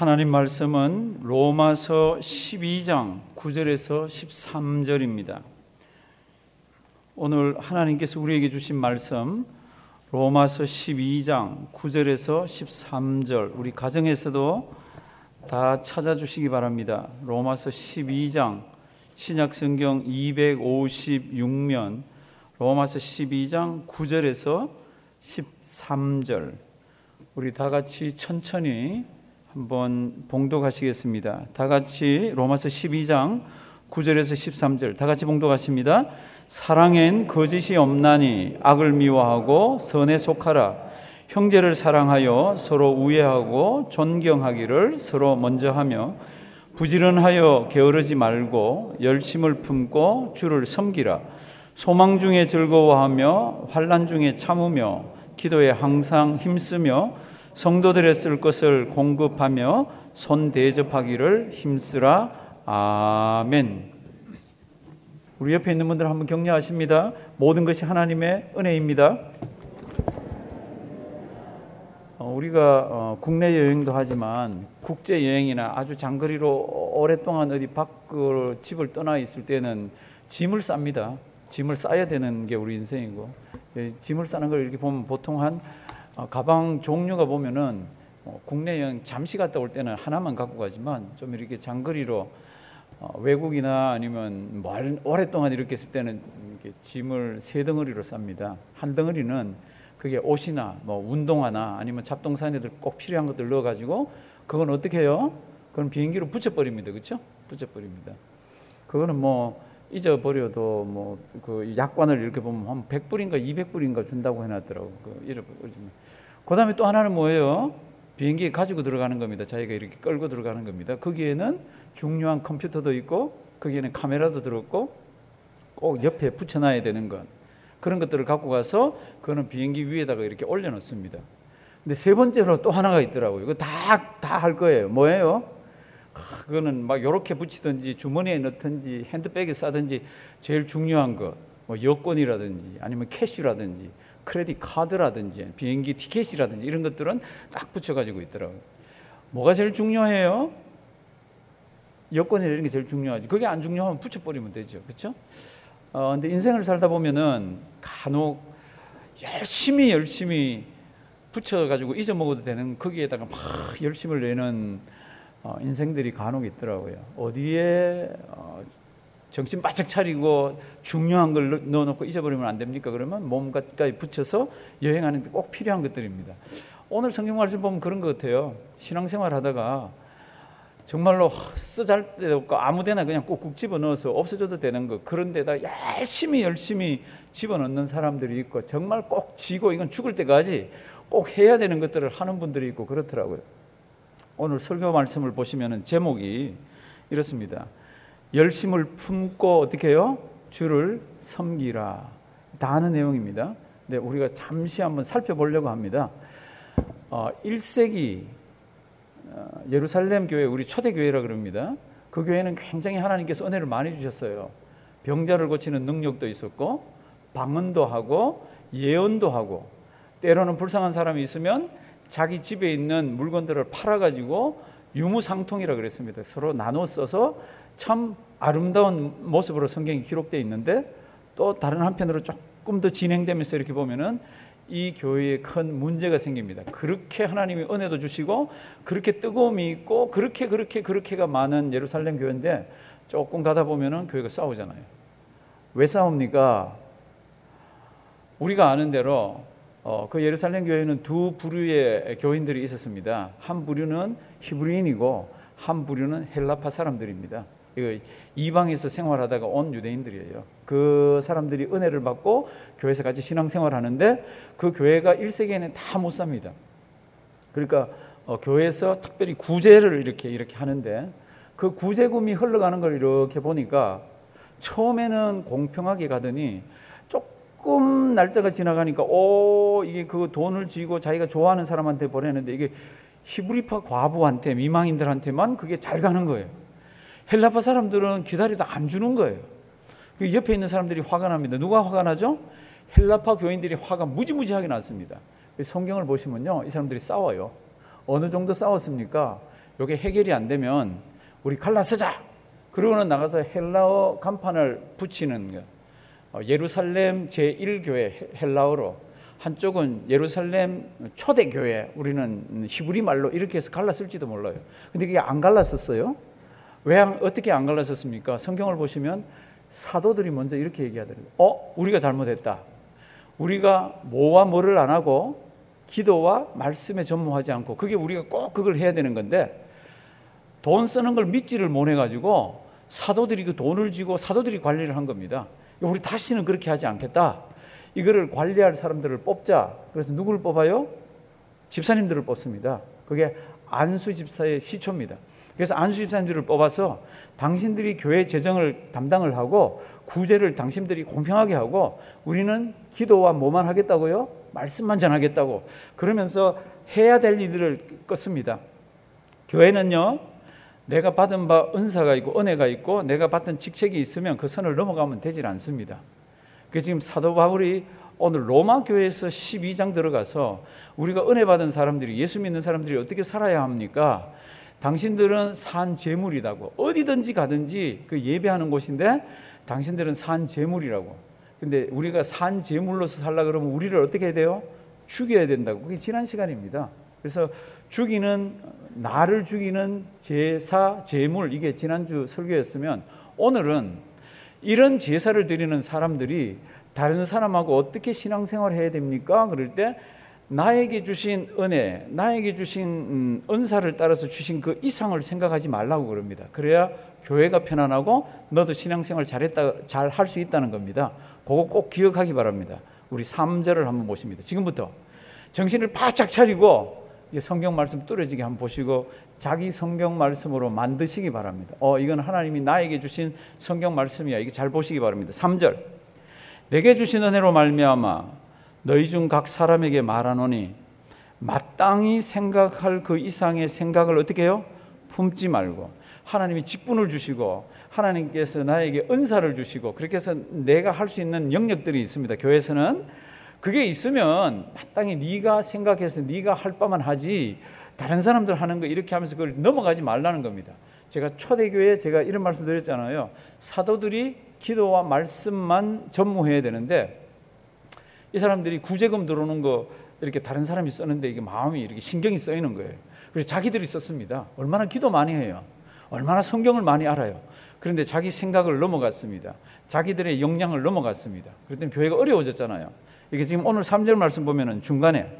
하나님 말씀은 로마서 12장 9절에서 13절입니다. 오늘 하나님께서 우리에게 주신 말씀 로마서 12장 9절에서 13절, 우리 가정에서도 다 찾아주시기 바랍니다. 로마서 12장 신약성경 256면 로마서 12장 9절에서 13절, 우리 다 같이 천천히 한번 봉독하시겠습니다. 다 같이 로마서 12장 9절에서 13절 다 같이 봉독하십니다. 사랑엔 거짓이 없나니 악을 미워하고 선에 속하라. 형제를 사랑하여 서로 우애하고 존경하기를 서로 먼저 하며 부지런하여 게으르지 말고 열심을 품고 주를 섬기라. 소망 중에 즐거워하며 환난 중에 참으며 기도에 항상 힘쓰며 성도들의 쓸 것을 공급하며 손 대접하기를 힘쓰라. 아멘. 우리 옆에 있는 분들 한번 격려하십니다. 모든 것이 하나님의 은혜입니다. 우리가 국내 여행도 하지만 국제 여행이나 아주 장거리로 오랫동안 어디 밖으로 집을 떠나 있을 때는 짐을 쌉니다. 짐을 싸야 되는 게 우리 인생이고, 짐을 싸는 걸 이렇게 보면 보통 한 가방 종류가 보면은 국내 여행 잠시 갔다 올 때는 하나만 갖고 가지만 좀 이렇게 장거리로 외국이나 아니면 오랫동안 이렇게 있을 때는 이렇게 짐을 세 덩어리로 쌉니다. 한 덩어리는 그게 옷이나 뭐 운동화나 아니면 잡동사니들 꼭 필요한 것들 넣어가지고, 그건 어떻게 해요? 그건 비행기로 붙여버립니다. 그렇죠? 붙여버립니다. 그거는 뭐 잊어버려도 뭐 그 약관을 이렇게 보면 한 100불인가 200불인가 준다고 해놨더라고. 그 다음에 또 하나는 뭐예요? 비행기에 가지고 들어가는 겁니다. 자기가 이렇게 끌고 들어가는 겁니다. 거기에는 중요한 컴퓨터도 있고, 거기에는 카메라도 들었고, 꼭 옆에 붙여놔야 되는 것, 그런 것들을 갖고 가서 그거는 비행기 위에다가 이렇게 올려놓습니다. 근데 세 번째로 또 하나가 있더라고요. 이거 다 할 거예요. 뭐예요? 그거는 막 이렇게 붙이든지 주머니에 넣든지 핸드백에 싸든지 제일 중요한 것, 뭐 여권이라든지 아니면 캐시라든지 크레딧 카드라든지 비행기 티켓이라든지 이런 것들은 딱 붙여가지고 있더라고요. 뭐가 제일 중요해요? 여권이 이런 게 제일 중요하지. 그게 안 중요하면 붙여버리면 되죠. 그렇죠? 근데 인생을 살다 보면은 간혹 열심히 붙여가지고 잊어먹어도 되는, 거기에다가 막 열심을 내는 인생들이 간혹 있더라고요. 어디에 정신 바짝 차리고 중요한 걸 넣어놓고 잊어버리면 안 됩니까? 그러면 몸까지 붙여서 여행하는 데 꼭 필요한 것들입니다. 오늘 성경 말씀 보면 그런 것 같아요. 신앙생활 하다가 정말로 쓰잘 데도 없고 아무데나 그냥 꾹꾹 집어넣어서 없어져도 되는 것, 그런 데다 열심히 집어넣는 사람들이 있고, 정말 꼭 쥐고 이건 죽을 때까지 꼭 해야 되는 것들을 하는 분들이 있고 그렇더라고요. 오늘 설교 말씀을 보시면 제목이 이렇습니다. 열심을 품고 어떻게 해요? 주를 섬기라. 다 아는 내용입니다. 근데 우리가 잠시 한번 살펴보려고 합니다. 1세기 예루살렘 교회, 우리 초대교회라 그럽니다. 그 교회는 굉장히 하나님께서 은혜를 많이 주셨어요. 병자를 고치는 능력도 있었고, 방언도 하고 예언도 하고, 때로는 불쌍한 사람이 있으면 자기 집에 있는 물건들을 팔아가지고 유무상통이라 그랬습니다. 서로 나눠 써서 참 아름다운 모습으로 성경이 기록되어 있는데, 또 다른 한편으로 조금 더 진행되면서 이렇게 보면은 이 교회에 큰 문제가 생깁니다. 그렇게 하나님이 은혜도 주시고 그렇게 뜨거움이 있고 그렇게가 많은 예루살렘 교회인데, 조금 가다 보면은 교회가 싸우잖아요. 왜 싸웁니까? 우리가 아는 대로 그 예루살렘 교회는 두 부류의 교인들이 있었습니다. 한 부류는 히브리인이고 한 부류는 헬라파 사람들입니다. 이방에서 생활하다가 온 유대인들이에요. 그 사람들이 은혜를 받고 교회에서 같이 신앙생활하는데, 그 교회가 1세기에는 다 못 삽니다. 그러니까 교회에서 특별히 구제를 이렇게 하는데, 그 구제금이 흘러가는 걸 이렇게 보니까 처음에는 공평하게 가더니 조금 날짜가 지나가니까 이게 그 돈을 쥐고 자기가 좋아하는 사람한테 보내는데, 이게 히브리파 과부한테, 미망인들한테만 그게 잘 가는 거예요. 헬라파 사람들은 기다리다 안 주는 거예요. 그 옆에 있는 사람들이 화가 납니다. 누가 화가 나죠? 헬라파 교인들이 화가 무지무지하게 났습니다. 성경을 보시면요, 이 사람들이 싸워요. 어느 정도 싸웠습니까? 이게 해결이 안 되면 우리 갈라서자. 그러고는 나가서 헬라어 간판을 붙이는 거. 예루살렘 제1교회 헬라어로, 한쪽은 예루살렘 초대교회, 우리는 히브리 말로 이렇게 해서 갈랐을지도 몰라요. 근데 그게 안 갈랐었어요. 어떻게 안 갈랐었습니까? 성경을 보시면 사도들이 먼저 이렇게 얘기하더라고요. 우리가 잘못했다. 우리가 뭐와 뭐를 안 하고 기도와 말씀에 전무하지 않고, 그게 우리가 꼭 그걸 해야 되는 건데, 돈 쓰는 걸 믿지를 못해가지고 사도들이 그 돈을 쥐고 사도들이 관리를 한 겁니다. 우리 다시는 그렇게 하지 않겠다. 이거를 관리할 사람들을 뽑자. 그래서 누구를 뽑아요? 집사님들을 뽑습니다. 그게 안수 집사의 시초입니다. 그래서 안수 집사님들을 뽑아서 당신들이 교회 재정을 담당을 하고 구제를 당신들이 공평하게 하고, 우리는 기도와 뭐만 하겠다고요? 말씀만 전하겠다고. 그러면서 해야 될 일들을 껐습니다. 교회는요, 내가 받은 바 은사가 있고 은혜가 있고 내가 받은 직책이 있으면 그 선을 넘어가면 되질 않습니다. 그래서 지금 사도 바울이 오늘 로마 교회에서 12장 들어가서 우리가 은혜 받은 사람들이, 예수 믿는 사람들이 어떻게 살아야 합니까? 당신들은 산 제물이라고. 어디든지 가든지 그 예배하는 곳인데 당신들은 산 제물이라고. 근데 우리가 산 제물로서 살라 그러면 우리를 어떻게 해야 돼요? 죽여야 된다고. 그게 지난 시간입니다. 그래서 나를 죽이는 제사, 제물, 이게 지난주 설교였으면, 오늘은 이런 제사를 드리는 사람들이 다른 사람하고 어떻게 신앙생활을 해야 됩니까? 그럴 때 나에게 주신 은혜, 나에게 주신 은사를 따라서 주신 그 이상을 생각하지 말라고 그럽니다. 그래야 교회가 편안하고 너도 신앙생활 잘 할 수 있다는 겁니다. 그거 꼭 기억하기 바랍니다. 우리 3절을 한번 보십니다. 지금부터 정신을 바짝 차리고 성경 말씀 뚫어지게 한번 보시고 자기 성경 말씀으로 만드시기 바랍니다. 이건 하나님이 나에게 주신 성경 말씀이야. 이게 잘 보시기 바랍니다. 3절. 내게 주신 은혜로 말미암아 너희 중 각 사람에게 말하노니 마땅히 생각할 그 이상의 생각을 어떻게 해요? 품지 말고. 하나님이 직분을 주시고 하나님께서 나에게 은사를 주시고 그렇게 해서 내가 할 수 있는 영역들이 있습니다. 교회에서는 그게 있으면 마땅히 네가 생각해서 네가 할 바만 하지, 다른 사람들 하는 거 이렇게 하면서 그걸 넘어가지 말라는 겁니다. 제가 초대교회에 제가 이런 말씀 드렸잖아요. 사도들이 기도와 말씀만 전무해야 되는데 이 사람들이 구제금 들어오는 거 이렇게 다른 사람이 쓰는데 이게 마음이 이렇게 신경이 쓰이는 거예요. 그래서 자기들이 썼습니다. 얼마나 기도 많이 해요. 얼마나 성경을 많이 알아요. 그런데 자기 생각을 넘어갔습니다. 자기들의 역량을 넘어갔습니다. 그랬더니 교회가 어려워졌잖아요. 이게 지금 오늘 3절 말씀 보면은 중간에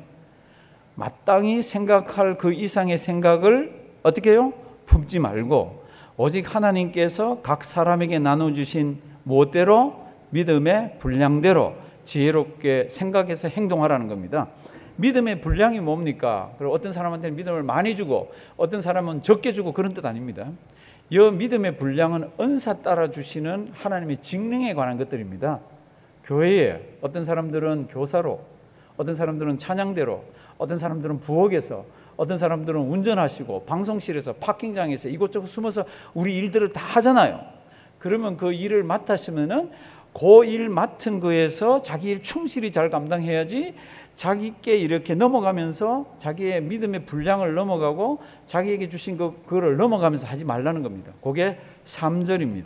마땅히 생각할 그 이상의 생각을 어떻게 해요? 품지 말고 오직 하나님께서 각 사람에게 나눠주신 무엇대로? 믿음의 분량대로 지혜롭게 생각해서 행동하라는 겁니다. 믿음의 분량이 뭡니까? 그리고 어떤 사람한테는 믿음을 많이 주고 어떤 사람은 적게 주고 그런 뜻 아닙니다. 이 믿음의 분량은 은사 따라 주시는 하나님의 직능에 관한 것들입니다. 교회에 어떤 사람들은 교사로, 어떤 사람들은 찬양대로, 어떤 사람들은 부엌에서, 어떤 사람들은 운전하시고 방송실에서 파킹장에서 이곳저곳 숨어서 우리 일들을 다 하잖아요. 그러면 그 일을 맡으시면은 그 일 맡은 거에서 자기 일 충실히 잘 감당해야지 자기께 이렇게 넘어가면서 자기의 믿음의 분량을 넘어가고 자기에게 주신 그거를 넘어가면서 하지 말라는 겁니다. 그게 3절입니다.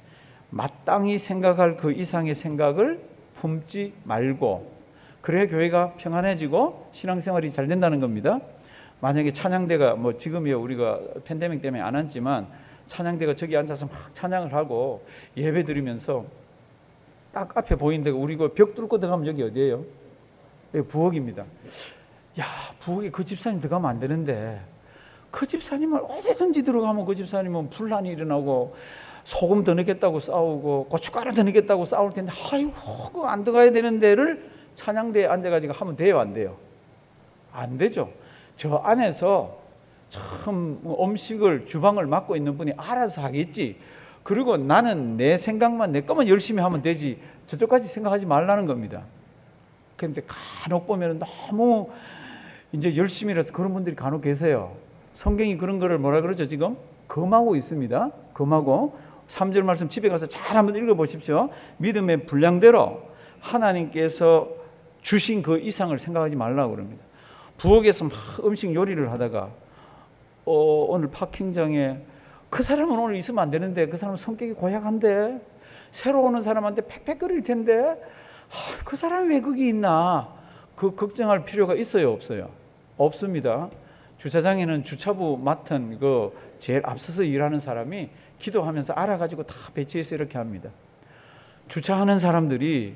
마땅히 생각할 그 이상의 생각을 품지 말고, 그래야 교회가 평안해지고 신앙생활이 잘 된다는 겁니다. 만약에 찬양대가 지금이야 우리가 팬데믹 때문에 안 앉지만 찬양대가 저기 앉아서 막 찬양을 하고 예배 드리면서 딱 앞에 보이는 데가 우리 그 벽 뚫고 들어가면 여기 어디예요? 여기 부엌입니다. 야, 부엌에 그 집사님 들어가면 안 되는데 그 집사님은 어디든지 들어가면 그 집사님은 분란이 일어나고 소금 더 넣겠다고 싸우고 고춧가루 더 넣겠다고 싸울 텐데 아이고 그거 안 들어가야 되는 데를 찬양대에 앉아가지고 하면 돼요, 안 돼요? 안 되죠. 저 안에서 참 음식을 주방을 맡고 있는 분이 알아서 하겠지. 그리고 나는 내 생각만 내 것만 열심히 하면 되지 저쪽까지 생각하지 말라는 겁니다. 그런데 간혹 보면 너무 이제 열심히라서 그런 분들이 간혹 계세요. 성경이 그런 거를 뭐라 그러죠? 지금 금하고 있습니다. 금하고 3절 말씀 집에 가서 잘 한번 읽어보십시오. 믿음의 분량대로 하나님께서 주신 그 이상을 생각하지 말라고 그럽니다. 부엌에서 막 음식 요리를 하다가 오늘 파킹장에 그 사람은 오늘 있으면 안 되는데 그 사람은 성격이 고약한데 새로 오는 사람한테 팩팩거릴 텐데 그 사람이 왜 거기 있나 그 걱정할 필요가 있어요 없어요? 없습니다. 주차장에는 주차부 맡은 그 제일 앞서서 일하는 사람이 기도하면서 알아가지고 다 배치해서 이렇게 합니다. 주차하는 사람들이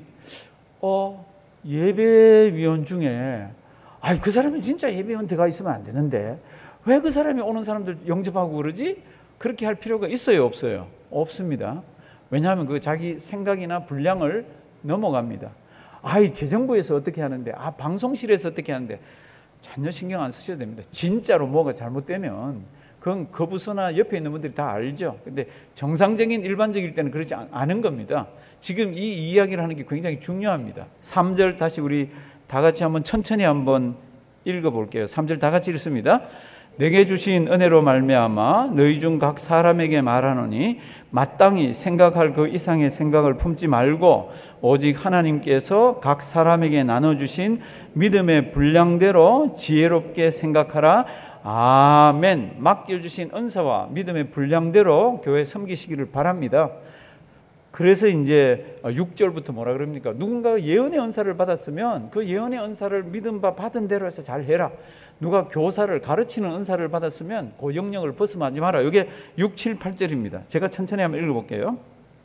예배위원 중에 그 사람이 진짜 예배위원 들어가 있으면 안 되는데 왜 그 사람이 오는 사람들 영접하고 그러지? 그렇게 할 필요가 있어요 없어요? 없습니다. 왜냐하면 그 자기 생각이나 분량을 넘어갑니다. 재정부에서 어떻게 하는데 방송실에서 어떻게 하는데 전혀 신경 안 쓰셔도 됩니다. 진짜로 뭐가 잘못되면 그건 그 부서나 옆에 있는 분들이 다 알죠. 근데 정상적인 일반적일 때는 그렇지 않은 겁니다. 지금 이 이야기를 하는 게 굉장히 중요합니다. 3절 다시 우리 다 같이 한번 천천히 한번 읽어볼게요. 3절 다 같이 읽습니다. 내게 주신 은혜로 말미암아 너희 중 각 사람에게 말하노니 마땅히 생각할 그 이상의 생각을 품지 말고 오직 하나님께서 각 사람에게 나눠주신 믿음의 분량대로 지혜롭게 생각하라. 아멘. 맡겨주신 은사와 믿음의 분량대로 교회 섬기시기를 바랍니다. 그래서 이제 6절부터 뭐라 그럽니까? 누군가 예언의 은사를 받았으면 그 예언의 은사를 믿음 바 받은 대로 해서 잘 해라. 누가 교사를 가르치는 은사를 받았으면 그 영역을 벗어나지 마라. 이게 6, 7, 8절입니다. 제가 천천히 한번 읽어볼게요.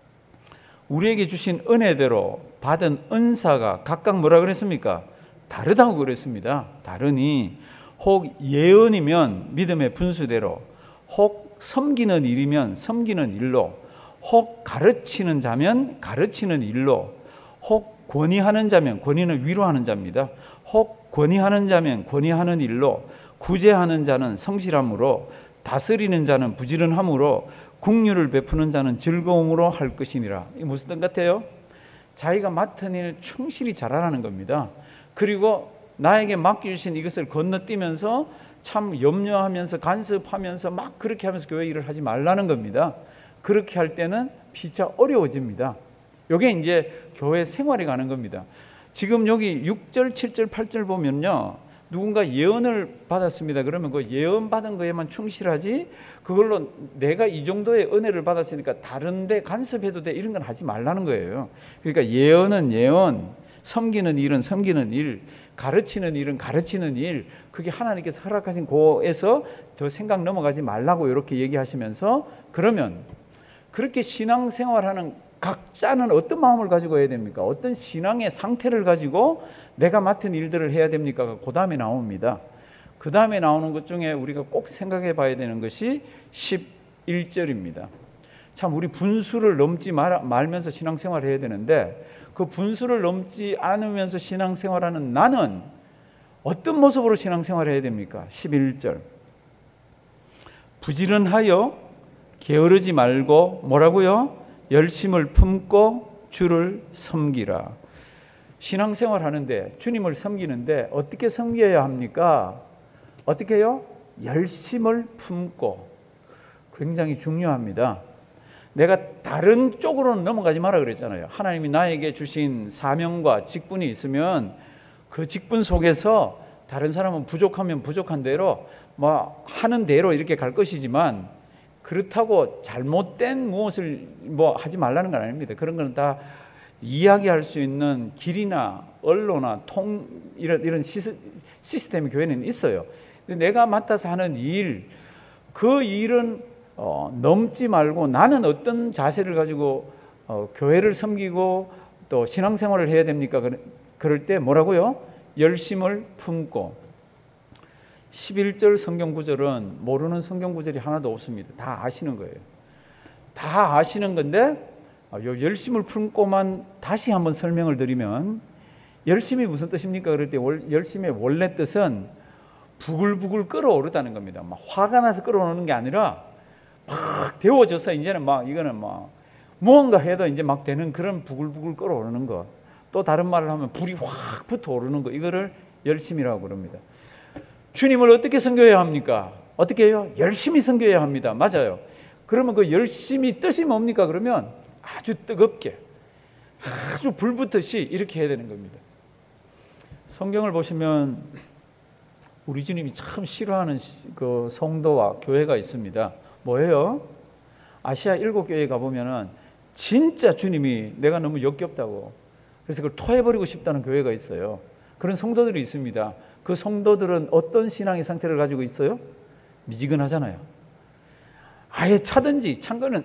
우리에게 주신 은혜대로 받은 은사가 각각 뭐라 그랬습니까? 다르다고 그랬습니다. 다르니 혹 예언이면 믿음의 분수대로, 혹 섬기는 일이면 섬기는 일로, 혹 가르치는 자면 가르치는 일로, 혹 권위하는 자면 권위는 위로하는 자입니다. 혹 권위하는 자면 권위하는 일로, 구제하는 자는 성실함으로, 다스리는 자는 부지런함으로, 국률을 베푸는 자는 즐거움으로 할 것이니라. 이게 무슨 뜻 같아요? 자기가 맡은 일 충실히 잘하라는 겁니다. 그리고 나에게 맡겨주신 이것을 건너뛰면서 참 염려하면서 간섭하면서 막 그렇게 하면서 교회 일을 하지 말라는 겁니다. 그렇게 할 때는 피차 어려워집니다. 이게 이제 교회 생활에 가는 겁니다. 지금 여기 6절, 7절, 8절 보면요. 누군가 예언을 받았습니다. 그러면 그 예언 받은 거에만 충실하지 그걸로 내가 이 정도의 은혜를 받았으니까 다른데 간섭해도 돼 이런 건 하지 말라는 거예요. 그러니까 예언은 예언, 섬기는 일은 섬기는 일, 가르치는 일은 가르치는 일, 그게 하나님께서 허락하신 거에서 더 생각 넘어가지 말라고 이렇게 얘기하시면서 그러면 그렇게 신앙생활하는 각자는 어떤 마음을 가지고 해야 됩니까? 어떤 신앙의 상태를 가지고 내가 맡은 일들을 해야 됩니까? 그 다음에 나옵니다. 그 다음에 나오는 것 중에 우리가 꼭 생각해 봐야 되는 것이 11절입니다. 참 우리 분수를 넘지 말면서 신앙생활을 해야 되는데 그 분수를 넘지 않으면서 신앙생활하는 나는 어떤 모습으로 신앙생활을 해야 됩니까? 11절 부지런하여 게으르지 말고 뭐라고요? 열심을 품고 주를 섬기라. 신앙생활 하는데 주님을 섬기는데 어떻게 섬겨야 합니까? 어떻게 해요? 열심을 품고. 굉장히 중요합니다. 내가 다른 쪽으로는 넘어가지 마라 그랬잖아요. 하나님이 나에게 주신 사명과 직분이 있으면 그 직분 속에서 다른 사람은 부족하면 부족한 대로 뭐 하는 대로 이렇게 갈 것이지만 그렇다고 잘못된 무엇을 뭐 하지 말라는 건 아닙니다. 그런 건 다 이야기할 수 있는 길이나 언로나 이런 시스템이 교회는 있어요. 근데 내가 맡아서 하는 일, 그 일은 넘지 말고 나는 어떤 자세를 가지고 교회를 섬기고 또 신앙생활을 해야 됩니까? 그럴 때 뭐라고요? 열심을 품고. 11절 성경 구절은 모르는 성경 구절이 하나도 없습니다. 다 아시는 거예요. 다 아시는 건데 열심을 품고만 다시 한번 설명을 드리면 열심이 무슨 뜻입니까? 그럴 때 열심의 원래 뜻은 부글부글 끓어오르다는 겁니다. 막 화가 나서 끓어오르는 게 아니라 막 데워져서 이제는 막 이거는 막 무언가 해도 이제 막 되는 그런 부글부글 끓어오르는 것. 또 다른 말을 하면 불이 확 붙어오르는 것. 이거를 열심이라고 그럽니다. 주님을 어떻게 섬겨야 합니까? 어떻게 해요? 열심히 섬겨야 합니다. 맞아요. 그러면 그 열심히 뜻이 뭡니까? 그러면 아주 뜨겁게 아주 불붙듯이 이렇게 해야 되는 겁니다. 성경을 보시면 우리 주님이 참 싫어하는 그 성도와 교회가 있습니다. 뭐예요? 아시아 7교회 가보면은 진짜 주님이 내가 너무 역겹다고 그래서 그걸 토해버리고 싶다는 교회가 있어요. 그런 성도들이 있습니다. 그 성도들은 어떤 신앙의 상태를 가지고 있어요? 미지근하잖아요. 아예 차든지 찬 거는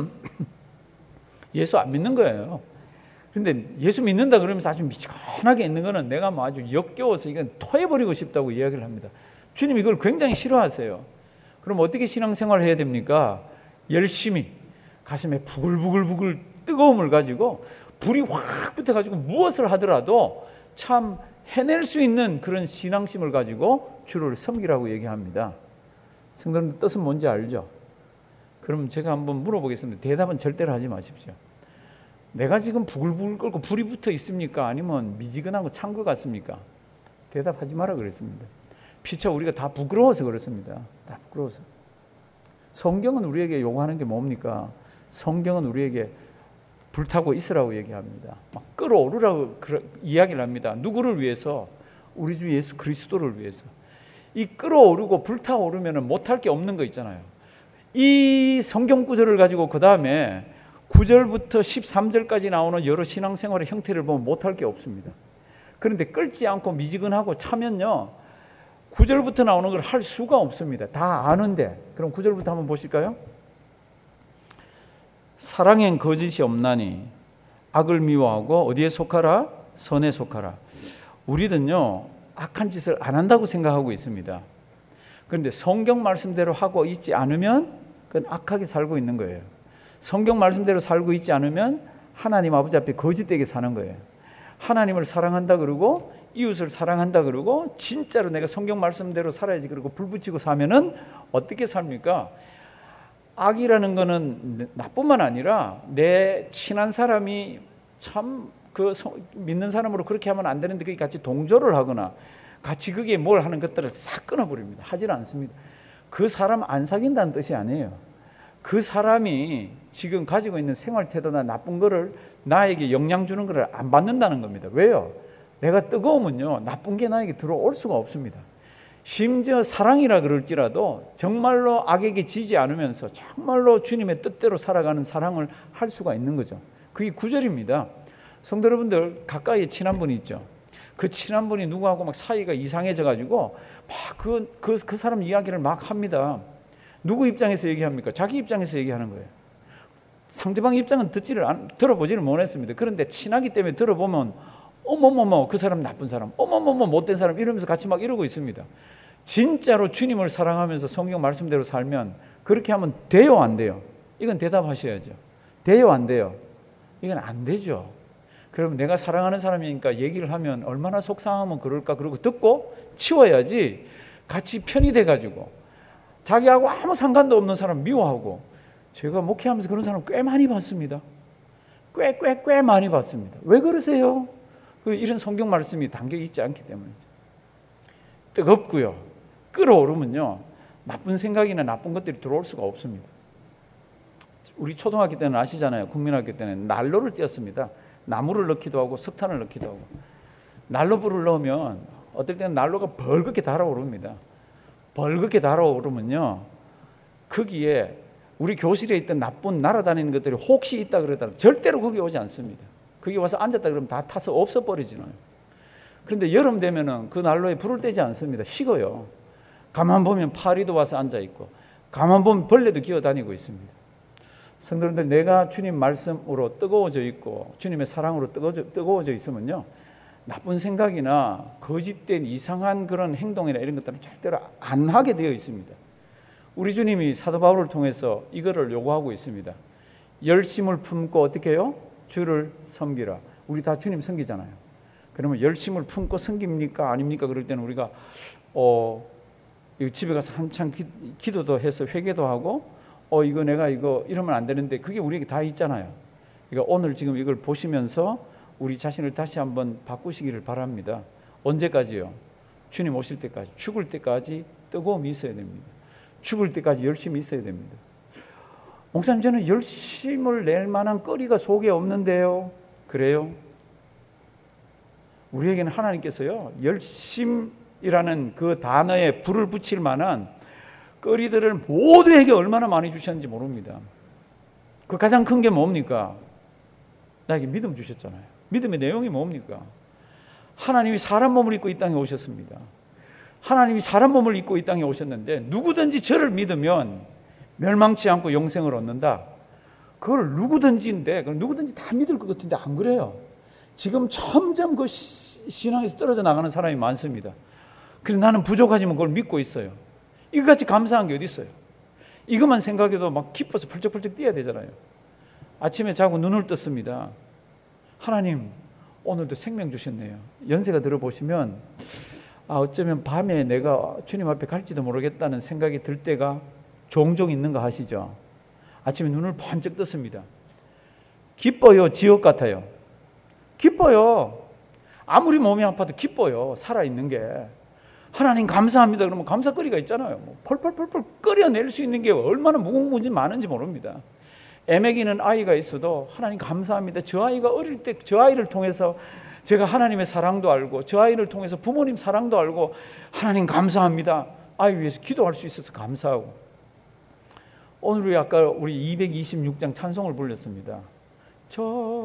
예수 안 믿는 거예요. 그런데 예수 믿는다 그러면서 아주 미지근하게 있는 거는 내가 뭐 아주 역겨워서 이건 토해버리고 싶다고 이야기를 합니다. 주님이 이걸 굉장히 싫어하세요. 그럼 어떻게 신앙생활을 해야 됩니까? 열심히 가슴에 부글부글 뜨거움을 가지고 불이 확 붙어가지고 무엇을 하더라도 참 해낼 수 있는 그런 신앙심을 가지고 주를 섬기라고 얘기합니다. 성도님들 뜻은 뭔지 알죠? 그럼 제가 한번 물어보겠습니다. 대답은 절대로 하지 마십시오. 내가 지금 부글부글 끓고 불이 붙어 있습니까? 아니면 미지근하고 찬 것 같습니까? 대답하지 마라 그랬습니다. 피차 우리가 다 부끄러워서 그렇습니다. 다 부끄러워서. 성경은 우리에게 요구하는 게 뭡니까? 성경은 우리에게 불타고 있으라고 얘기합니다. 막 끓어오르라고 이야기를 합니다. 누구를 위해서? 우리 주 예수 그리스도를 위해서. 이 끓어오르고 불타오르면 못할 게 없는 거 있잖아요. 이 성경 구절을 가지고 그 다음에 9절부터 13절까지 나오는 여러 신앙생활의 형태를 보면 못할 게 없습니다. 그런데 끓지 않고 미지근하고 차면요 9절부터 나오는 걸 할 수가 없습니다. 다 아는데. 그럼 9절부터 한번 보실까요? 사랑엔 거짓이 없나니 악을 미워하고 어디에 속하라? 선에 속하라. 우리는요 악한 짓을 안 한다고 생각하고 있습니다. 그런데 성경 말씀대로 하고 있지 않으면 그건 악하게 살고 있는 거예요. 성경 말씀대로 살고 있지 않으면 하나님 아버지 앞에 거짓되게 사는 거예요. 하나님을 사랑한다 그러고 이웃을 사랑한다 그러고 진짜로 내가 성경 말씀대로 살아야지 그러고 불 붙이고 사면은 어떻게 삽니까? 악이라는 거는 나뿐만 아니라 내 친한 사람이 참 그 믿는 사람으로 그렇게 하면 안 되는데 그게 같이 동조를 하거나 같이 그게 뭘 하는 것들을 싹 끊어버립니다. 하질 않습니다. 그 사람 안 사귄다는 뜻이 아니에요. 그 사람이 지금 가지고 있는 생활 태도나 나쁜 거를 나에게 영향 주는 거를 안 받는다는 겁니다. 왜요? 내가 뜨거우면요 나쁜 게 나에게 들어올 수가 없습니다. 심지어 사랑이라 그럴지라도 정말로 악에게 지지 않으면서 정말로 주님의 뜻대로 살아가는 사랑을 할 수가 있는 거죠. 그게 9절입니다. 성도 여러분들 가까이에 친한 분이 있죠. 그 친한 분이 누구하고 막 사이가 이상해져 가지고 막 그 사람 이야기를 막 합니다. 누구 입장에서 얘기합니까? 자기 입장에서 얘기하는 거예요. 상대방 입장은 들어보지를 못했습니다. 그런데 친하기 때문에 들어보면 어머머머 그 사람 나쁜 사람, 어머머머 못된 사람 이러면서 같이 막 이러고 있습니다. 진짜로 주님을 사랑하면서 성경 말씀대로 살면 그렇게 하면 돼요 안 돼요? 이건 대답하셔야죠. 돼요 안 돼요? 이건 안 되죠. 그럼 내가 사랑하는 사람이니까 얘기를 하면 얼마나 속상하면 그럴까 그러고 듣고 치워야지 같이 편이 돼가지고 자기하고 아무 상관도 없는 사람 미워하고 제가 목회하면서 그런 사람 꽤 많이 봤습니다. 꽤 많이 봤습니다. 왜 그러세요? 이런 성경 말씀이 담겨 있지 않기 때문이죠. 뜨겁고요. 끓어오르면요. 나쁜 생각이나 나쁜 것들이 들어올 수가 없습니다. 우리 초등학교 때는 아시잖아요. 국민학교 때는 난로를 띄었습니다. 나무를 넣기도 하고 석탄을 넣기도 하고 난로불을 넣으면 어떨 때는 난로가 벌겋게 달아오릅니다. 벌겋게 달아오르면요. 거기에 우리 교실에 있던 나쁜 날아다니는 것들이 혹시 있다 그러더라도 절대로 거기 오지 않습니다. 거기 와서 앉았다 그러면 다 타서 없어버리잖아요. 그런데 여름 되면은 그 난로에 불을 떼지 않습니다. 식어요. 가만 보면 파리도 와서 앉아 있고 가만 보면 벌레도 기어다니고 있습니다. 성도님들 내가 주님 말씀으로 뜨거워져 있고 주님의 사랑으로 뜨거워져 있으면요. 나쁜 생각이나 거짓된 이상한 그런 행동이나 이런 것들은 절대로 안 하게 되어 있습니다. 우리 주님이 사도 바울을 통해서 이거를 요구하고 있습니다. 열심을 품고 어떻게 해요? 주를 섬기라. 우리 다 주님 섬기잖아요. 그러면 열심을 품고 섬깁니까? 아닙니까? 그럴 때는 우리가 집에 가서 한참 기도도 해서 회개도 하고 이거 내가 이러면 안 되는데 그게 우리에게 다 있잖아요. 그러니까 오늘 지금 이걸 보시면서 우리 자신을 다시 한번 바꾸시기를 바랍니다. 언제까지요? 주님 오실 때까지, 죽을 때까지 뜨거움이 있어야 됩니다. 죽을 때까지 열심히 있어야 됩니다. 목사님 저는 열심을 낼 만한 거리가 속에 없는데요. 그래요? 우리에게는 하나님께서요 열심 이라는 그 단어에 불을 붙일 만한 거리들을 모두에게 얼마나 많이 주셨는지 모릅니다. 그 가장 큰 게 뭡니까? 나에게 믿음 주셨잖아요. 믿음의 내용이 뭡니까? 하나님이 사람 몸을 입고 이 땅에 오셨습니다. 하나님이 사람 몸을 입고 이 땅에 오셨는데 누구든지 저를 믿으면 멸망치 않고 영생을 얻는다. 그걸 누구든지인데, 그럼 누구든지 다 믿을 것 같은데 안 그래요. 지금 점점 그 신앙에서 떨어져 나가는 사람이 많습니다. 그래서 나는 부족하지만 그걸 믿고 있어요. 이거같이 감사한 게 어디 있어요? 이것만 생각해도 막 기뻐서 펄쩍펄쩍 뛰어야 되잖아요. 아침에 자고 눈을 떴습니다. 하나님, 오늘도 생명 주셨네요. 연세가 들어보시면 어쩌면 밤에 내가 주님 앞에 갈지도 모르겠다는 생각이 들 때가 종종 있는 거 아시죠? 아침에 눈을 번쩍 떴습니다. 기뻐요? 지옥 같아요? 기뻐요. 아무리 몸이 아파도 기뻐요. 살아있는 게. 하나님 감사합니다. 그러면 감사거리가 있잖아요. 펄펄펄펄 끓여낼 수 있는 게 얼마나 무궁무진 많은지 모릅니다. 애매기는 아이가 있어도 하나님 감사합니다. 저 아이가 어릴 때 저 아이를 통해서 제가 하나님의 사랑도 알고 저 아이를 통해서 부모님 사랑도 알고 하나님 감사합니다. 아이 위해서 기도할 수 있어서 감사하고. 오늘 아까 우리 226장 찬송을 불렀습니다. 저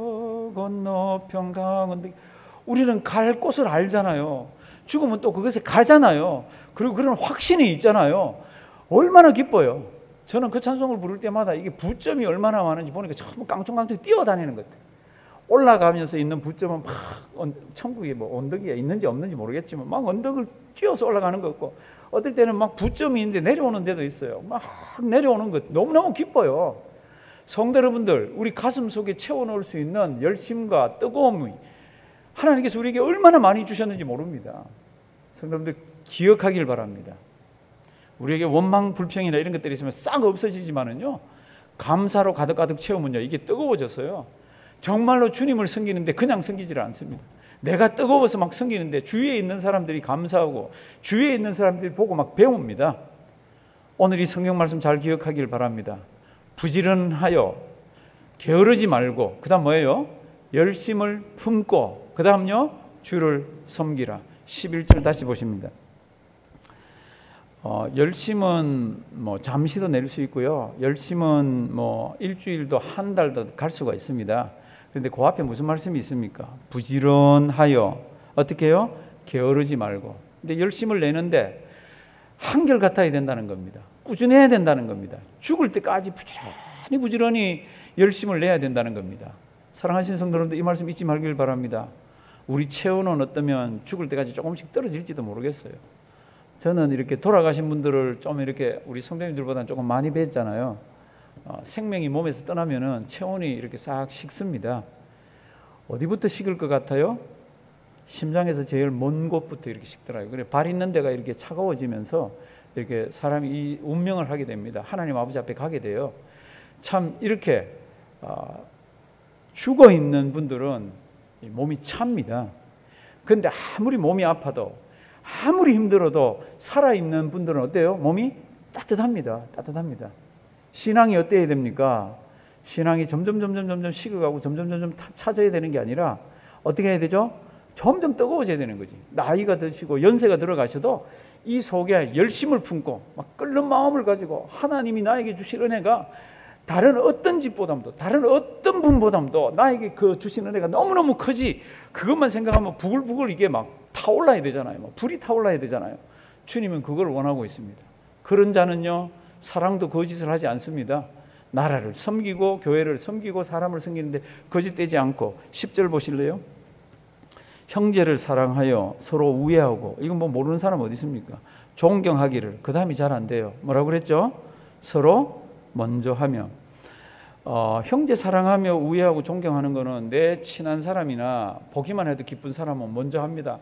건너편 강은 우리는 갈 곳을 알잖아요. 죽으면 또 그것에 가잖아요. 그리고 그런 확신이 있잖아요. 얼마나 기뻐요. 저는 그 찬송을 부를 때마다 이게 부점이 얼마나 많은지 보니까 전부 깡총깡총 뛰어다니는 것 같아요. 올라가면서 있는 부점은 막 천국에 뭐 언덕이 있는지 없는지 모르겠지만 막 언덕을 뛰어서 올라가는 것 같고, 어떨 때는 막 부점이 있는데 내려오는 데도 있어요. 막 내려오는 것 너무너무 기뻐요. 성도 여러분들, 우리 가슴 속에 채워넣을 수 있는 열심과 뜨거움이 하나님께서 우리에게 얼마나 많이 주셨는지 모릅니다. 성도님들 기억하길 바랍니다. 우리에게 원망, 불평이나 이런 것들이 있으면 싹 없어지지만은요, 감사로 가득가득 채우면요, 이게 뜨거워졌어요. 정말로 주님을 섬기는데 그냥 섬기지를 않습니다. 내가 뜨거워서 막 섬기는데 주위에 있는 사람들이 감사하고 주위에 있는 사람들이 보고 막 배웁니다. 오늘 이 성경 말씀 잘 기억하길 바랍니다. 부지런하여 게으르지 말고, 그 다음 뭐예요? 열심을 품고, 그 다음요, 주를 섬기라. 11절 다시 보십니다. 열심은 뭐 잠시도 낼 수 있고요. 열심은 뭐 일주일도 한 달도 갈 수가 있습니다. 그런데 그 앞에 무슨 말씀이 있습니까? 부지런하여 어떻게 해요? 게으르지 말고. 근데 열심을 내는데 한결같아야 된다는 겁니다. 꾸준해야 된다는 겁니다. 죽을 때까지 부지런히 열심을 내야 된다는 겁니다. 사랑하시는 성도 여러분들, 이 말씀 잊지 말길 바랍니다. 우리 체온은 어떠면 죽을 때까지 조금씩 떨어질지도 모르겠어요. 저는 이렇게 돌아가신 분들을 좀 이렇게 우리 성도님들보다는 조금 많이 뵀잖아요. 생명이 몸에서 떠나면은 체온이 이렇게 싹 식습니다. 어디부터 식을 것 같아요? 심장에서 제일 먼 곳부터 이렇게 식더라고요. 그래, 발 있는 데가 이렇게 차가워지면서 이렇게 사람이 이 운명을 하게 됩니다. 하나님 아버지 앞에 가게 돼요. 참 이렇게 죽어 있는 분들은 몸이 찹니다. 그런데 아무리 몸이 아파도 아무리 힘들어도 살아있는 분들은 어때요? 몸이 따뜻합니다. 따뜻합니다. 신앙이 어때야 됩니까? 신앙이 점점 식어가고 점점 차져야 되는 게 아니라 어떻게 해야 되죠? 점점 뜨거워져야 되는 거지. 나이가 드시고 연세가 들어가셔도 이 속에 열심을 품고 막 끓는 마음을 가지고 하나님이 나에게 주실 은혜가 다른 어떤 집보다도 다른 어떤 분보다도 나에게 그 주신 은혜가 너무너무 크지, 그것만 생각하면 부글부글 이게 막 타올라야 되잖아요. 막 불이 타올라야 되잖아요. 주님은 그걸 원하고 있습니다. 그런 자는요, 사랑도 거짓을 하지 않습니다. 나라를 섬기고 교회를 섬기고 사람을 섬기는데 거짓되지 않고. 10절 보실래요? 형제를 사랑하여 서로 우애하고. 이건 뭐 모르는 사람 어디 있습니까? 존경하기를. 그 다음이 잘 안 돼요. 뭐라고 그랬죠? 서로 먼저 하며. 형제 사랑하며 우애하고 존경하는 거는 내 친한 사람이나 보기만 해도 기쁜 사람은 먼저 합니다.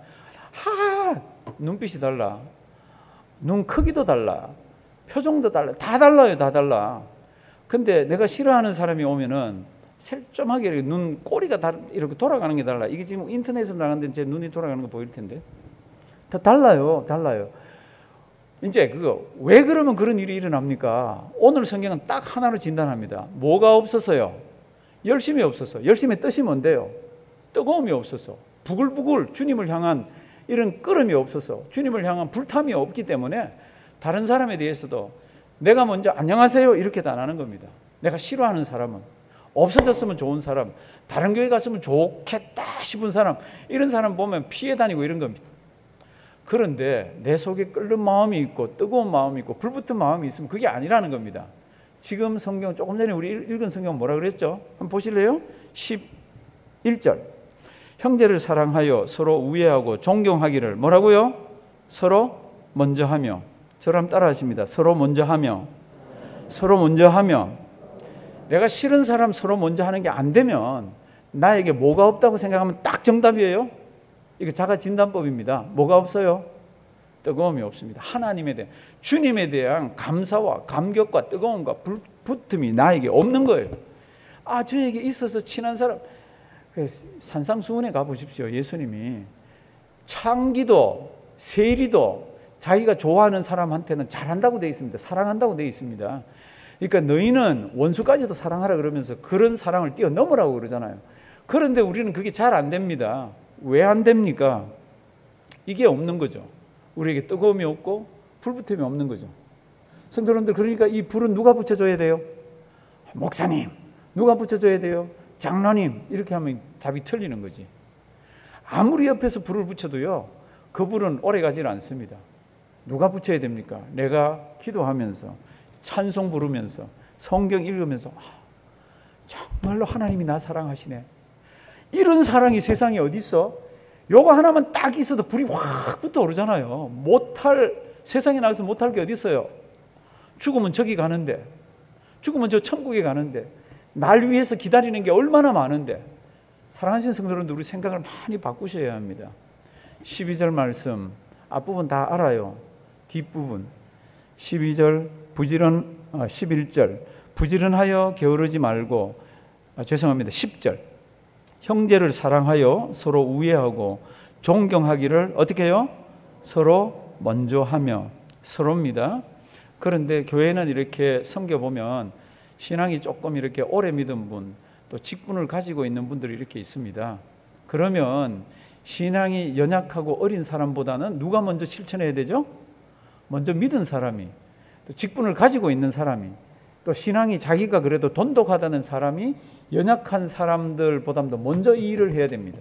눈빛이 달라, 눈 크기도 달라, 표정도 달라, 다 달라요. 다 달라. 근데 내가 싫어하는 사람이 오면은 셀점하게 눈 꼬리가 이렇게 돌아가는 게 달라. 이게 지금 인터넷으로 나가는데 제 눈이 돌아가는 거 보일 텐데 다 달라요. 이제 그거 왜 그러면 그런 일이 일어납니까? 오늘 성경은 딱 하나로 진단합니다. 뭐가 없어서요? 열심이 없어서. 열심의 뜻이 뭔데요? 뜨거움이 없어서. 부글부글 주님을 향한 이런 끓음이 없어서 주님을 향한 불탐이 없기 때문에 다른 사람에 대해서도 내가 먼저 안녕하세요 이렇게도 안 하는 겁니다. 내가 싫어하는 사람은, 없어졌으면 좋은 사람, 다른 교회 갔으면 좋겠다 싶은 사람, 이런 사람 보면 피해 다니고 이런 겁니다. 그런데 내 속에 끓는 마음이 있고 뜨거운 마음이 있고 불붙은 마음이 있으면 그게 아니라는 겁니다. 지금 성경 조금 전에 우리 읽은 성경 뭐라 그랬죠? 한번 보실래요? 11절. 형제를 사랑하여 서로 우애하고 존경하기를 뭐라고요? 서로 먼저 하며. 저를 한번 따라 하십니다. 서로 먼저 하며. 서로 먼저 하며. 내가 싫은 사람 서로 먼저 하는 게 안 되면 나에게 뭐가 없다고 생각하면 딱 정답이에요. 이거 자가진단법입니다. 뭐가 없어요? 뜨거움이 없습니다. 하나님에 대한, 주님에 대한 감사와 감격과 뜨거움과 붙음이 나에게 없는 거예요. 아, 저에게 있어서 친한 사람, 산상수훈에 가보십시오. 예수님이 창기도 세리도 자기가 좋아하는 사람한테는 잘한다고 되어 있습니다. 사랑한다고 되어 있습니다. 그러니까 너희는 원수까지도 사랑하라 그러면서 그런 사랑을 뛰어넘으라고 그러잖아요. 그런데 우리는 그게 잘 안 됩니다. 왜 안 됩니까? 이게 없는 거죠. 우리에게 뜨거움이 없고 불붙음이 없는 거죠. 성도 여러분들, 그러니까 이 불은 누가 붙여줘야 돼요? 목사님. 누가 붙여줘야 돼요? 장로님. 이렇게 하면 답이 틀리는 거지. 아무리 옆에서 불을 붙여도요, 그 불은 오래 가지 않습니다. 누가 붙여야 됩니까? 내가 기도하면서 찬송 부르면서 성경 읽으면서 정말로 하나님이 나 사랑하시네. 이런 사랑이 세상에 어디 있어? 요거 하나만 딱 있어도 불이 확 붙어오르잖아요. 세상에 나가서 못할 게 어디 있어요? 죽으면 저기 가는데, 죽으면 저 천국에 가는데, 날 위해서 기다리는 게 얼마나 많은데. 사랑하시는 성도들은 우리 생각을 많이 바꾸셔야 합니다. 12절 말씀 앞부분 다 알아요. 뒷부분 11절 부지런하여 게으르지 말고, 죄송합니다. 10절 형제를 사랑하여 서로 우애하고 존경하기를 어떻게 해요? 서로 먼저 하며. 서로입니다. 그런데 교회는 이렇게 섬겨보면 신앙이 조금 이렇게 오래 믿은 분, 또 직분을 가지고 있는 분들이 이렇게 있습니다. 그러면 신앙이 연약하고 어린 사람보다는 누가 먼저 실천해야 되죠? 먼저 믿은 사람이, 또 직분을 가지고 있는 사람이, 또 신앙이 자기가 그래도 돈독하다는 사람이 연약한 사람들보다도 먼저 이 일을 해야 됩니다.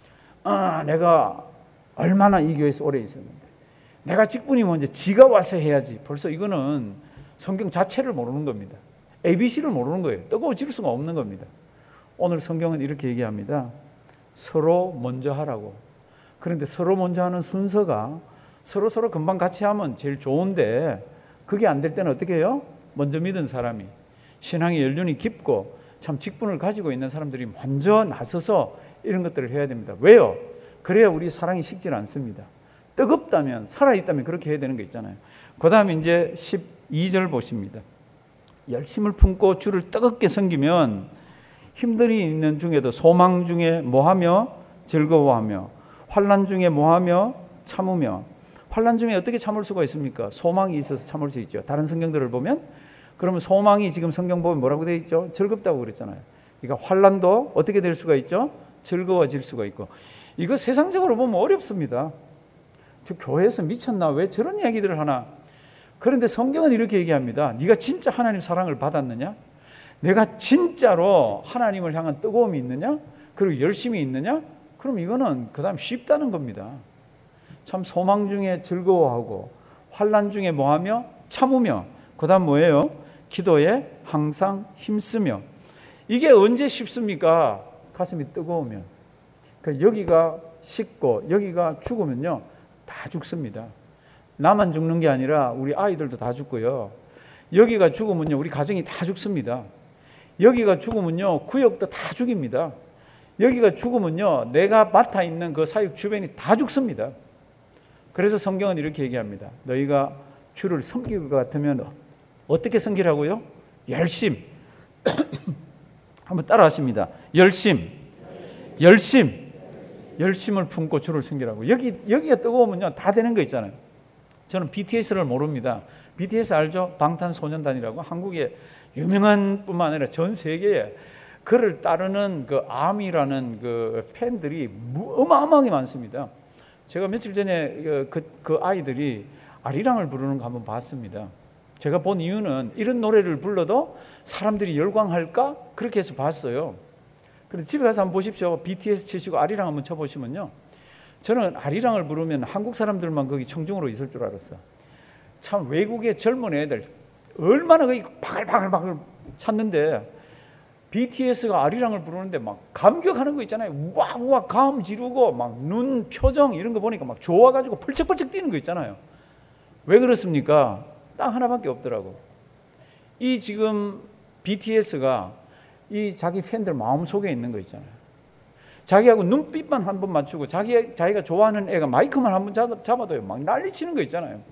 내가 얼마나 이 교회에서 오래 있었는데, 내가 직분이 먼저 지가 와서 해야지. 벌써 이거는 성경 자체를 모르는 겁니다. ABC를 모르는 거예요. 뜨거워질 수가 없는 겁니다. 오늘 성경은 이렇게 얘기합니다. 서로 먼저 하라고. 그런데 서로 먼저 하는 순서가 서로 금방 같이 하면 제일 좋은데, 그게 안 될 때는 어떻게 해요? 먼저 믿은 사람이, 신앙의 연륜이 깊고 참 직분을 가지고 있는 사람들이 먼저 나서서 이런 것들을 해야 됩니다. 왜요? 그래야 우리 사랑이 식질 않습니다. 뜨겁다면, 살아있다면 그렇게 해야 되는 거 있잖아요. 그 다음에 이제 12절 보십니다. 열심을 품고 주를 뜨겁게 섬기면 힘들이 있는 중에도 소망 중에 뭐하며? 즐거워하며, 환난 중에 뭐하며? 참으며. 환난 중에 어떻게 참을 수가 있습니까? 소망이 있어서 참을 수 있죠. 다른 성경들을 보면, 그러면 소망이 지금 성경 보면 뭐라고 되어 있죠? 즐겁다고 그랬잖아요. 그러니까 환난도 어떻게 될 수가 있죠? 즐거워질 수가 있고. 이거 세상적으로 보면 어렵습니다. 저 교회에서 미쳤나? 왜 저런 얘기들을 하나? 그런데 성경은 이렇게 얘기합니다. 네가 진짜 하나님 사랑을 받았느냐? 내가 진짜로 하나님을 향한 뜨거움이 있느냐? 그리고 열심히 있느냐? 그럼 이거는 그 다음 쉽다는 겁니다. 참 소망 중에 즐거워하고, 환난 중에 뭐하며? 참으며. 그 다음 뭐예요? 기도에 항상 힘쓰며. 이게 언제 쉽습니까? 가슴이 뜨거우면. 그러니까 여기가 식고 여기가 죽으면요, 다 죽습니다. 나만 죽는 게 아니라 우리 아이들도 다 죽고요. 여기가 죽으면요, 우리 가정이 다 죽습니다. 여기가 죽으면요, 구역도 다 죽입니다. 여기가 죽으면요, 내가 맡아 있는 그 사역 주변이 다 죽습니다. 그래서 성경은 이렇게 얘기합니다. 너희가 주를 섬길 것 같으면 어떻게 섬기라고요? 열심. 한번 따라 하십니다. 열심을 품고 주를 섬기라고. 여기가 뜨거우면요, 다 되는 거 있잖아요. 저는 BTS를 모릅니다. BTS 알죠? 방탄소년단이라고. 한국의 유명한 뿐만 아니라 전 세계에 그를 따르는 그 아미라는 그 팬들이 어마어마하게 많습니다. 제가 며칠 전에 그 아이들이 아리랑을 부르는 거 한번 봤습니다. 제가 본 이유는 이런 노래를 불러도 사람들이 열광할까? 그렇게 해서 봤어요. 그런데 집에 가서 한번 보십시오. BTS 치시고 아리랑 한번 쳐보시면요, 저는 아리랑을 부르면 한국 사람들만 거기 청중으로 있을 줄 알았어요. 참 외국의 젊은 애들 얼마나 거기 바글바글 찾는데 BTS가 아리랑을 부르는데 막 감격하는 거 있잖아요. 우와 감 지르고 막 눈 표정 이런 거 보니까 막 좋아가지고 펄쩍펄쩍 뛰는 거 있잖아요. 왜 그렇습니까? 딱 하나밖에 없더라고. 이 지금 BTS가 이 자기 팬들 마음속에 있는 거 있잖아요. 자기하고 눈빛만 한번 맞추고 자기가 좋아하는 애가 마이크만 한번 잡아도요 막 난리치는 거 있잖아요.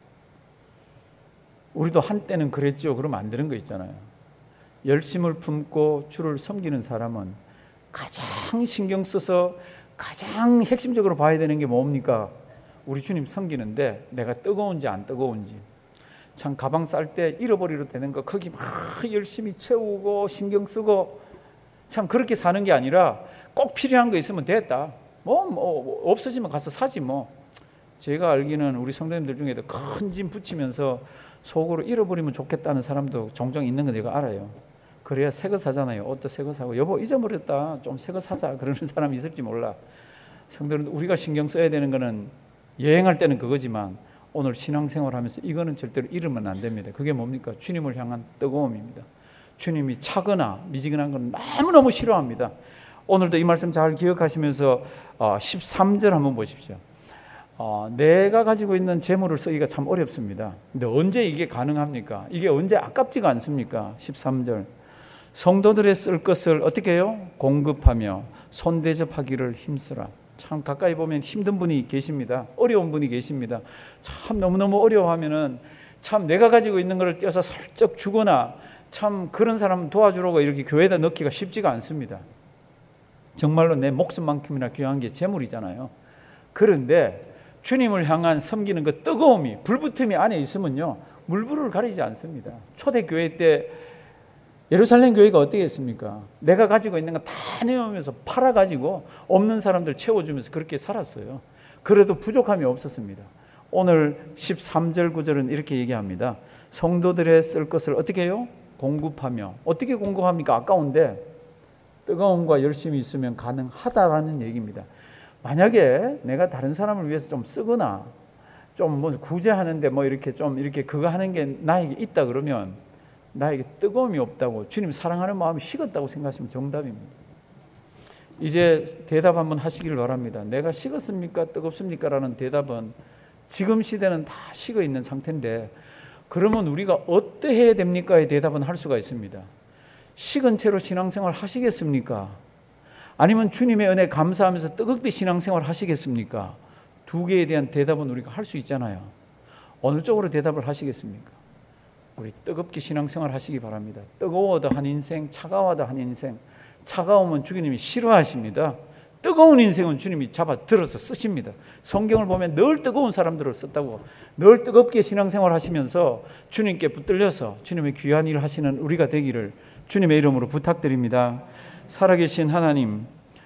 우리도 한때는 그랬죠. 그러면 안 되는 거 있잖아요. 열심을 품고 주를 섬기는 사람은 가장 신경 써서 가장 핵심적으로 봐야 되는 게 뭡니까? 우리 주님 섬기는데 내가 뜨거운지 안 뜨거운지. 참 가방 쌀 때 잃어버리려 되는 거 거기 막 열심히 채우고 신경 쓰고 참 그렇게 사는 게 아니라 꼭 필요한 거 있으면 됐다. 뭐 없어지면 가서 사지 뭐. 제가 알기는 우리 성도님들 중에도 큰 짐 붙이면서 속으로 잃어버리면 좋겠다는 사람도 종종 있는 거 내가 알아요. 그래야 새 거 사잖아요. 옷도 새 거 사고 여보 잊어버렸다 좀 새 거 사자 그러는 사람이 있을지 몰라. 성도는 우리가 신경 써야 되는 거는 여행할 때는 그거지만 오늘 신앙생활 하면서 이거는 절대로 잃으면 안 됩니다. 그게 뭡니까? 주님을 향한 뜨거움입니다. 주님이 차거나 미지근한 건 너무너무 싫어합니다. 오늘도 이 말씀 잘 기억하시면서 13절 한번 보십시오. 내가 가지고 있는 재물을 쓰기가 참 어렵습니다. 근데 언제 이게 가능합니까? 이게 언제 아깝지가 않습니까? 13절 성도들의 쓸 것을 어떻게 해요? 공급하며 손대접하기를 힘쓰라. 참 가까이 보면 힘든 분이 계십니다. 어려운 분이 계십니다. 참 너무너무 어려워하면은 참 내가 가지고 있는 것을 떼어서 슬쩍 주거나 참 그런 사람 도와주려고 이렇게 교회에다 넣기가 쉽지가 않습니다. 정말로 내 목숨만큼이나 귀한 게 재물이잖아요. 그런데 주님을 향한 섬기는 그 뜨거움이 불붙음이 안에 있으면요 물불을 가리지 않습니다. 초대교회 때 예루살렘 교회가 어떻게 했습니까? 내가 가지고 있는 거 다 내어오면서 팔아가지고 없는 사람들 채워주면서 그렇게 살았어요. 그래도 부족함이 없었습니다. 오늘 13절 9절은 이렇게 얘기합니다. 성도들의 쓸 것을 어떻게 해요? 공급하며. 어떻게 공급합니까? 아까운데 뜨거움과 열심이 있으면 가능하다라는 얘기입니다. 만약에 내가 다른 사람을 위해서 좀 쓰거나 좀 뭐 구제하는데 뭐 이렇게 좀 이렇게 그거 하는 게 나에게 있다 그러면 나에게 뜨거움이 없다고 주님 사랑하는 마음이 식었다고 생각하시면 정답입니다. 이제 대답 한번 하시길 바랍니다. 내가 식었습니까? 뜨겁습니까? 라는 대답은 지금 시대는 다 식어 있는 상태인데 그러면 우리가 어떠해야 됩니까의 대답은 할 수가 있습니다. 식은 채로 신앙생활 하시겠습니까? 아니면 주님의 은혜 감사하면서 뜨겁게 신앙생활 하시겠습니까? 두 개에 대한 대답은 우리가 할 수 있잖아요. 어느 쪽으로 대답을 하시겠습니까? 우리 뜨겁게 신앙생활 하시기 바랍니다. 뜨거워도 한 인생, 차가워도 한 인생. 차가우면 주님이 싫어하십니다. 뜨거운 인생은 주님이 잡아 들어서 쓰십니다. 성경을 보면 늘 뜨거운 사람들을 썼다고. 늘 뜨겁게 신앙생활 하시면서 주님께 붙들려서 주님의 귀한 일을 하시는 우리가 되기를 주님의 이름으로 부탁드립니다. 살아계신 하나님,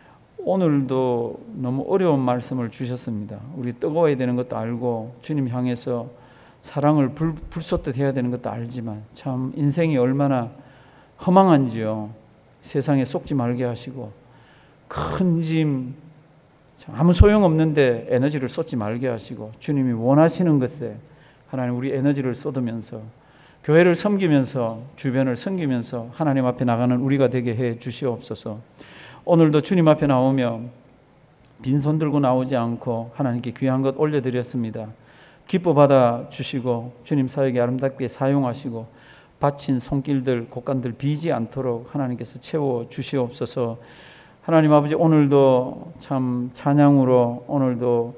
오늘도 너무 어려운 말씀을 주셨습니다. 우리 뜨거워야 되는 것도 알고 주님 향해서 사랑을 불쏟듯 해야 되는 것도 알지만 참 인생이 얼마나 허망한지요. 세상에 속지 말게 하시고 큰 짐 아무 소용없는데 에너지를 쏟지 말게 하시고 주님이 원하시는 것에 하나님 우리 에너지를 쏟으면서 교회를 섬기면서 주변을 섬기면서 하나님 앞에 나가는 우리가 되게 해 주시옵소서. 오늘도 주님 앞에 나오며 빈손 들고 나오지 않고 하나님께 귀한 것 올려드렸습니다. 기뻐 받아 주시고 주님 사역에 아름답게 사용하시고 바친 손길들 곡간들 비지 않도록 하나님께서 채워 주시옵소서. 하나님 아버지 오늘도 참 찬양으로 오늘도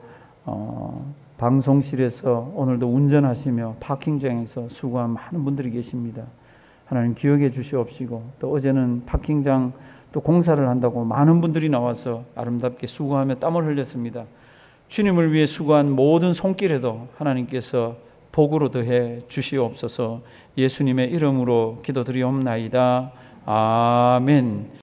방송실에서 오늘도 운전하시며 파킹장에서 수고한 많은 분들이 계십니다. 하나님 기억해 주시옵시고 또 어제는 파킹장 또 공사를 한다고 많은 분들이 나와서 아름답게 수고하며 땀을 흘렸습니다. 주님을 위해 수고한 모든 손길에도 하나님께서 복으로 더해 주시옵소서. 예수님의 이름으로 기도드리옵나이다. 아멘.